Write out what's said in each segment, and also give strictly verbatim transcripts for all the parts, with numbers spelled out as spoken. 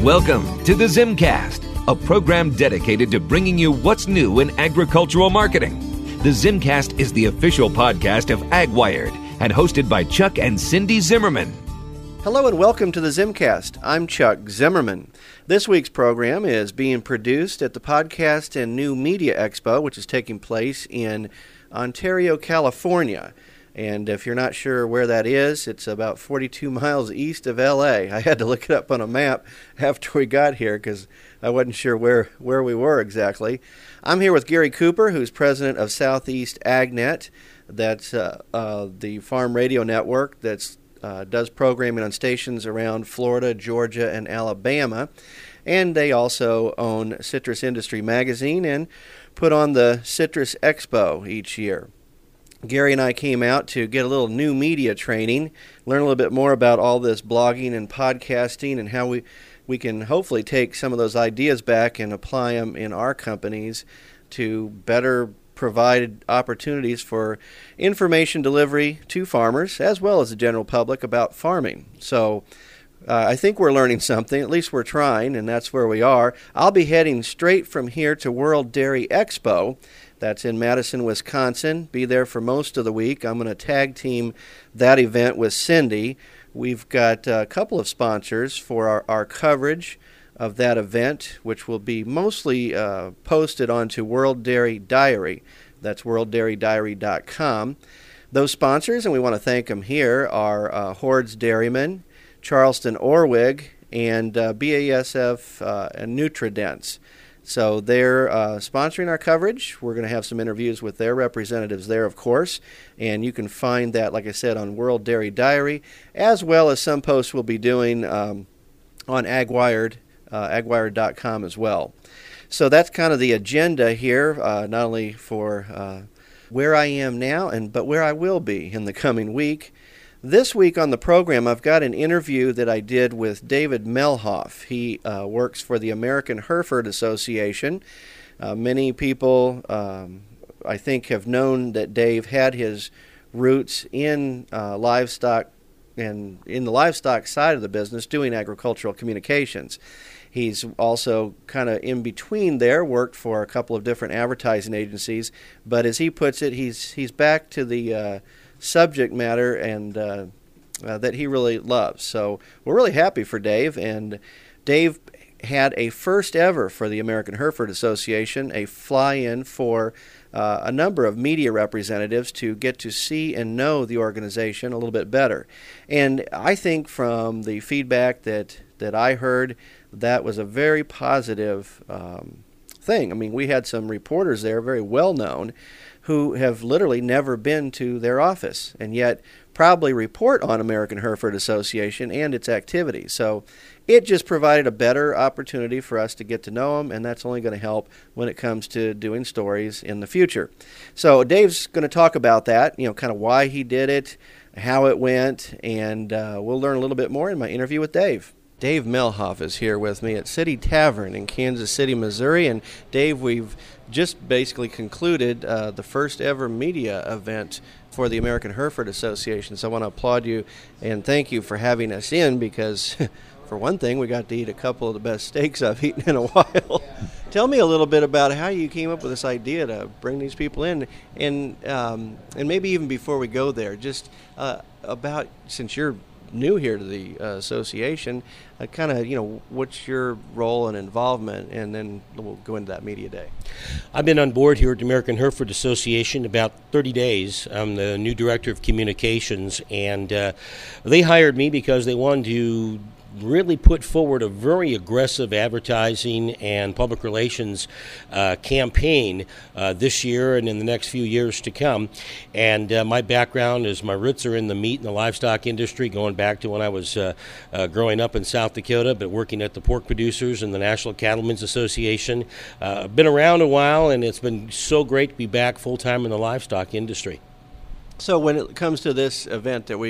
Welcome to the Zimcast, a program dedicated to bringing you what's new in agricultural marketing. The Zimcast is the official podcast of AgWired and hosted by Chuck and Cindy Zimmerman. Hello and welcome to the Zimcast. I'm Chuck Zimmerman. This week's program is being produced at the Podcast and New Media Expo, which is taking place in Ontario, California. And if you're not sure where that is, it's about forty-two miles east of L A. I had to look it up on a map after we got here because I wasn't sure where, where we were exactly. I'm here with Gary Cooper, who's president of Southeast AgNet. That's uh, uh, the farm radio network that uh, does programming on stations around Florida, Georgia, and Alabama. And they also own Citrus Industry Magazine and put on the Citrus Expo each year. Gary and I came out to get a little new media training, learn a little bit more about all this blogging and podcasting and how we, we can hopefully take some of those ideas back and apply them in our companies to better provide opportunities for information delivery to farmers as well as the general public about farming. So uh, I think we're learning something, at least we're trying, and that's where we are. I'll be heading straight from here to World Dairy Expo. That's in Madison, Wisconsin. Be there for most of the week. I'm going to tag team that event with Cindy. We've got a couple of sponsors for our, our coverage of that event, which will be mostly uh, posted onto World Dairy Diary. That's world dairy diary dot com. Those sponsors, and we want to thank them here, are uh, Hordes Dairyman, Charleston Orwig, and uh, B A S F uh, and Nutridents. So they're uh, sponsoring our coverage. We're going to have some interviews with their representatives there, of course, and you can find that, like I said, on World Dairy Diary, as well as some posts we'll be doing um, on AgWired, uh, agwired dot com as well. So that's kind of the agenda here, uh, not only for uh, where I am now, and but where I will be in the coming week. This week on the program, I've got an interview that I did with David Melhoff. He uh, works for the American Hereford Association. Uh, many people, um, I think, have known that Dave had his roots in uh, livestock and in the livestock side of the business doing agricultural communications. He's also kind of in between there, worked for a couple of different advertising agencies. But as he puts it, he's he's back to the uh, subject matter and uh, uh, that he really loves. So we're really happy for Dave. And Dave had a first ever for the American Hereford Association, a fly-in for uh, a number of media representatives to get to see and know the organization a little bit better. And I think from the feedback that, that I heard, that was a very positive um, thing. I mean, we had some reporters there, very well known, who have literally never been to their office and yet proudly report on American Hereford Association and its activities. So it just provided a better opportunity for us to get to know them, and that's only going to help when it comes to doing stories in the future. So Dave's going to talk about that, you know, kind of why he did it, how it went, and uh, we'll learn a little bit more in my interview with Dave. Dave Melhoff is here with me at City Tavern in Kansas City, Missouri. And Dave, we've just basically concluded uh, the first ever media event for the American Hereford Association. So I want to applaud you and thank you for having us in because, for one thing, we got to eat a couple of the best steaks I've eaten in a while. Tell me a little bit about how you came up with this idea to bring these people in, and um, and maybe even before we go there, just uh, about, since you're new here to the uh, association, uh, kind of, you know, what's your role and involvement, and then we'll go into that media day. I've been on board here at the American Hereford Association about thirty days. I'm the new director of communications, and uh, they hired me because they wanted to really put forward a very aggressive advertising and public relations uh, campaign uh, this year and in the next few years to come. And uh, my background is, my roots are in the meat and the livestock industry, going back to when I was uh, uh, growing up in South Dakota, but working at the Pork Producers and the National Cattlemen's Association. Uh, I've been around a while, and it's been so great to be back full-time in the livestock industry. So when it comes to this event that we've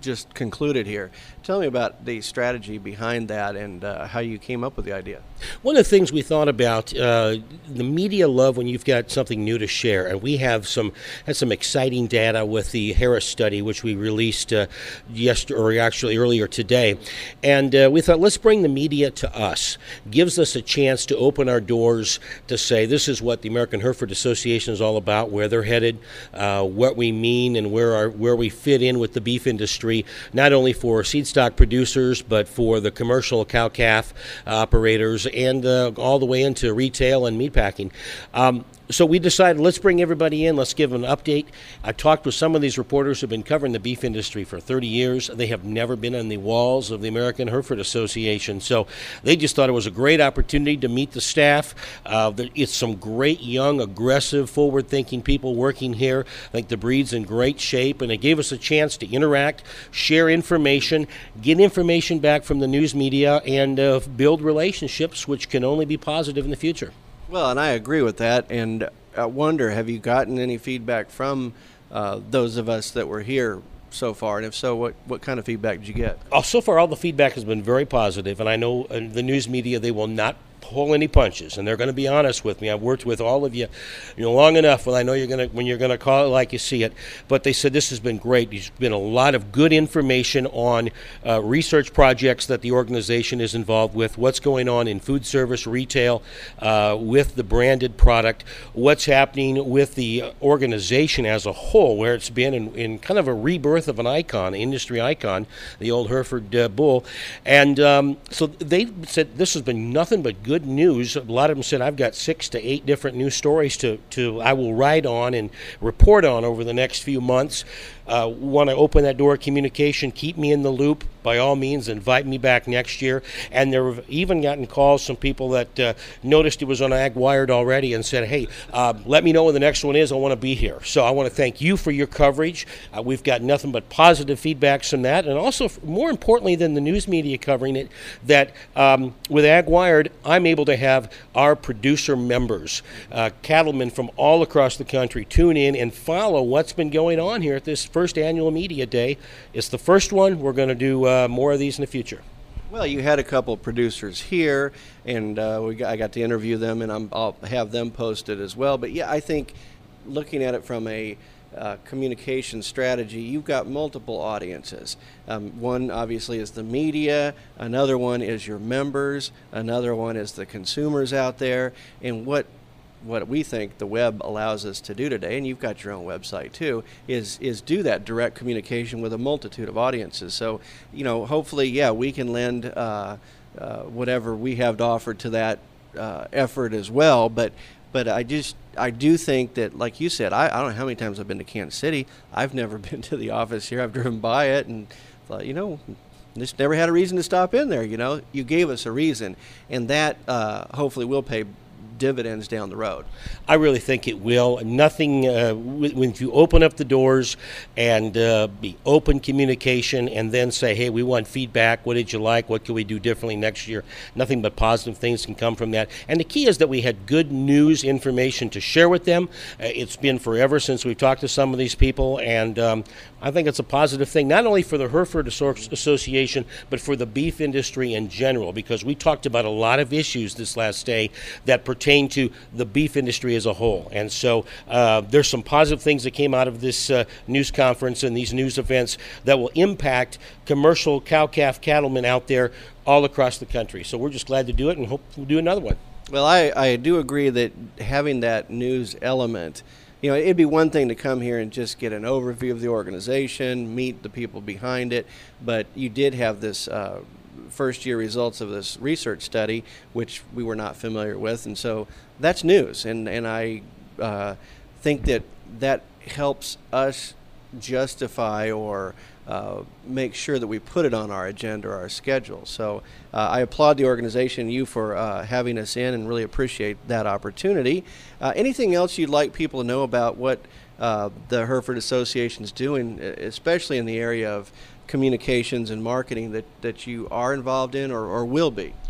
just concluded here. Tell me about the strategy behind that and uh, how you came up with the idea. One of the things we thought about, uh, the media love when you've got something new to share, and we have some had some exciting data with the Harris study, which we released uh, yesterday, or actually earlier today, and uh, we thought, let's bring the media to us. Gives us a chance to open our doors to say, this is what the American Hereford Association is all about, where they're headed, uh, what we mean, and where our where we fit in with the beef industry, not only for seed stock producers, but for the commercial cow-calf operators, and uh, all the way into retail and meatpacking. Um, So we decided, let's bring everybody in, let's give them an update. I talked with some of these reporters who have been covering the beef industry for thirty years. They have never been on the walls of the American Hereford Association. So they just thought it was a great opportunity to meet the staff. Uh, it's some great, young, aggressive, forward-thinking people working here. I think the breed's in great shape, and it gave us a chance to interact, share information, get information back from the news media, and uh, build relationships, which can only be positive in the future. Well, and I agree with that, and I wonder, have you gotten any feedback from uh, those of us that were here so far, and if so, what, what kind of feedback did you get? Oh, so far, all the feedback has been very positive, and I know uh, the news media, they will not pull any punches, and they're going to be honest with me. I've worked with all of you, you know, long enough when I know you're going to when you're going to call it like you see it. But they said this has been great. There's been a lot of good information on uh, research projects that the organization is involved with. What's going on in food service, retail, uh, with the branded product. What's happening with the organization as a whole, where it's been in, in kind of a rebirth of an icon, industry icon, the old Hereford uh, bull. And um, so they said this has been nothing but good. Good news. A lot of them said, I've got six to eight different news stories to, to I will write on and report on over the next few months. Uh, want to open that door of communication, keep me in the loop. By all means, invite me back next year. And there have even gotten calls from people that uh, noticed it was on Ag Wired already and said, hey, uh, let me know when the next one is. I want to be here. So I want to thank you for your coverage. Uh, we've got nothing but positive feedbacks from that. And also, more importantly than the news media covering it, that um, with Ag Wired, I'm able to have our producer members, uh, cattlemen from all across the country, tune in and follow what's been going on here at this first annual media day. It's the first one. We're going to do uh, more of these in the future. Well, you had a couple producers here, and uh, we got, I got to interview them, and I'm, I'll have them posted as well. But yeah, I think looking at it from a uh, communication strategy, you've got multiple audiences. Um, one obviously is the media, another one is your members, another one is the consumers out there, and what what we think the web allows us to do today, and you've got your own website too, is is do that direct communication with a multitude of audiences. So, you know, hopefully, yeah, we can lend uh, uh, whatever we have to offer to that uh, effort as well. But but I just I do think that, like you said, I, I don't know how many times I've been to Kansas City. I've never been to the office here. I've driven by it and thought, you know, just never had a reason to stop in there. You know, you gave us a reason, and that uh, hopefully will pay dividends down the road. I really think it will. Nothing, uh, when you open up the doors and uh, be open communication and then say, hey, we want feedback. What did you like? What can we do differently next year? Nothing but positive things can come from that. And the key is that we had good news information to share with them. Uh, it's been forever since we've talked to some of these people, and um, I think it's a positive thing, not only for the Hereford Association, but for the beef industry in general, because we talked about a lot of issues this last day that pertain to the beef industry as a whole. And so uh, there's some positive things that came out of this uh, news conference and these news events that will impact commercial cow-calf cattlemen out there all across the country. So we're just glad to do it and hope we'll do another one. Well, I, I do agree that having that news element, you know, it'd be one thing to come here and just get an overview of the organization, meet the people behind it, but you did have this uh, first year results of this research study, which we were not familiar with, and so that's news, and, and I uh, think that that helps us justify or uh, make sure that we put it on our agenda or our schedule. So uh, I applaud the organization, you, for uh, having us in, and really appreciate that opportunity. Uh, anything else you'd like people to know about what uh, the Hereford Association is doing, especially in the area of communications and marketing, that, that you are involved in or, or will be?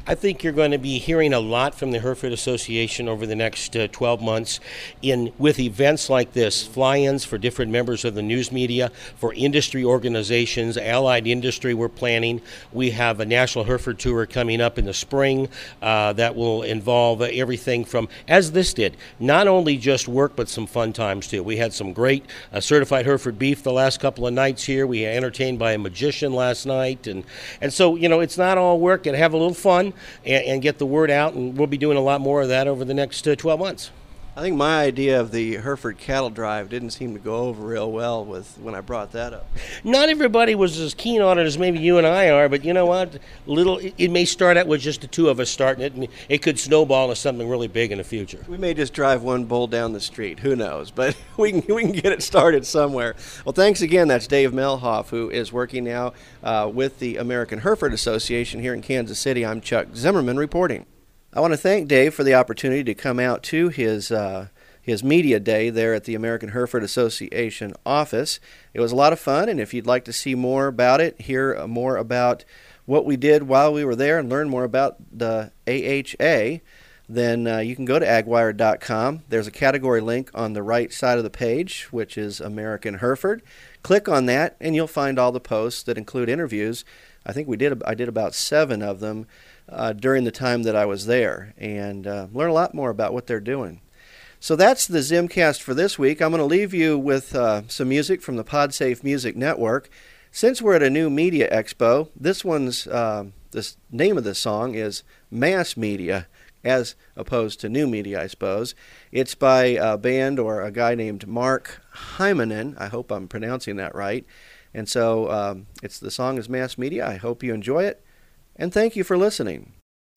I think you're going to be hearing a lot from the Hereford Association over the next uh, twelve months in with events like this, fly-ins for different members of the news media, for industry organizations, allied industry we're planning. We have a National Hereford Tour coming up in the spring uh, that will involve uh, everything from, as this did, not only just work but some fun times too. We had some great uh, certified Hereford beef the last couple of nights here. We were entertained by a magician last night. And, and so, you know, it's not all work. And have a little fun and, and get the word out. And we'll be doing a lot more of that over the next uh, twelve months. I think my idea of the Hereford Cattle Drive didn't seem to go over real well with when I brought that up. Not everybody was as keen on it as maybe you and I are, but you know what? Little, it, it may start out with just the two of us starting it, and it could snowball into something really big in the future. We may just drive one bull down the street. Who knows? But we can we can get it started somewhere. Well, thanks again. That's Dave Melhoff, who is working now uh, with the American Hereford Association here in Kansas City. I'm Chuck Zimmerman reporting. I want to thank Dave for the opportunity to come out to his uh, his media day there at the American Hereford Association office. It was a lot of fun, and if you'd like to see more about it, hear more about what we did while we were there, and learn more about the A H A, then uh, you can go to ag wired dot com. There's a category link on the right side of the page, which is American Hereford. Click on that, and you'll find all the posts that include interviews. I think we did. I did about seven of them Uh, during the time that I was there, and uh, learn a lot more about what they're doing. So that's the Zimcast for this week. I'm going to leave you with uh, some music from the PodSafe Music Network. Since we're at a new media expo, this one's uh, this name of the song is Mass Media, as opposed to New Media, I suppose. It's by a band or a guy named Mark Hymanen. I hope I'm pronouncing that right. And so um, it's the song is Mass Media. I hope you enjoy it. And thank you for listening.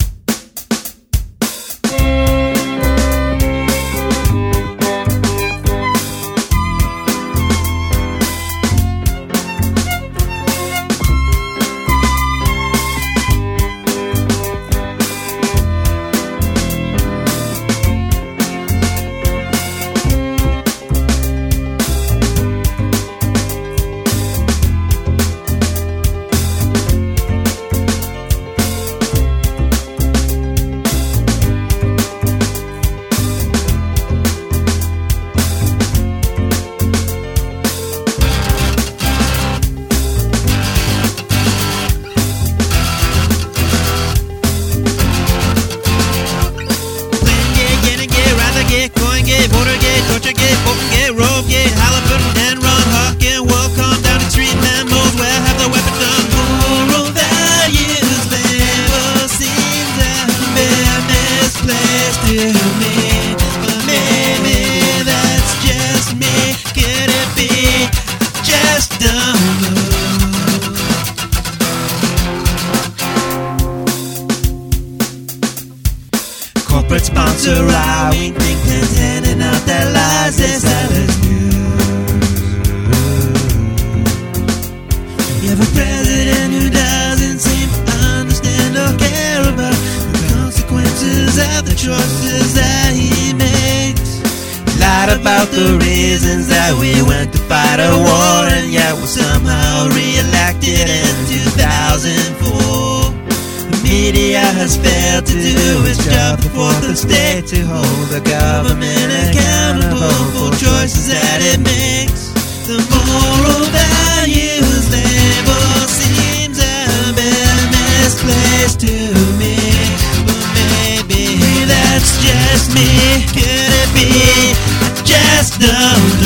About the reasons that we went to fight a war, and yet we're somehow re-elected in two thousand four. The media has failed to do its job for fourth estate, to hold the government accountable for choices that it makes. The moral values label seems a bit misplaced to me, but maybe that's just me. Could it be? Just don't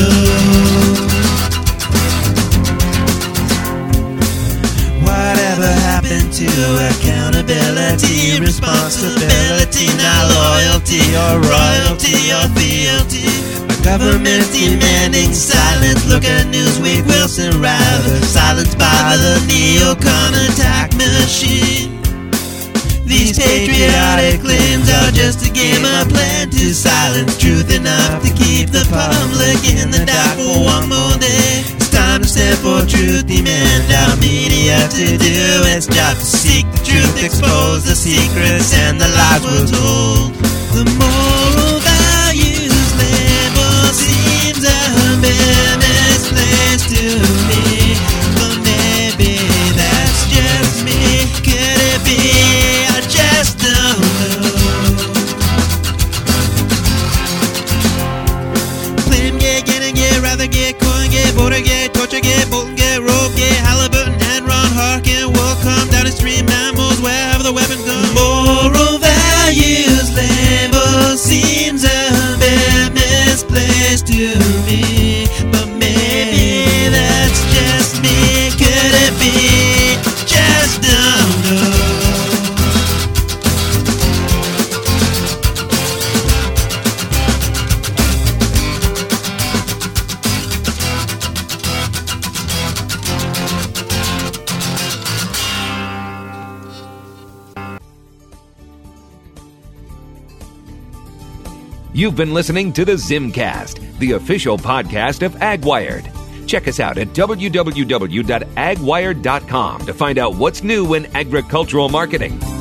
know. Whatever happened to accountability, responsibility, not loyalty or royalty or fealty? A government demanding silence. Look at Newsweek, Wilson rather silenced by the neocon attack machine. These patriotic claims are just a game of plan to silence truth enough to keep the public in the dark for one more day. It's time to stand for truth, demand our media to do its job, to seek the truth, expose the secrets and the lies we're told. The moral values label seems a bit misplaced to me, but maybe that's just me. Could it be? Just You've been listening to the Zimcast, the official podcast of AgWired. Check us out at w w w dot ag wired dot com to find out what's new in agricultural marketing.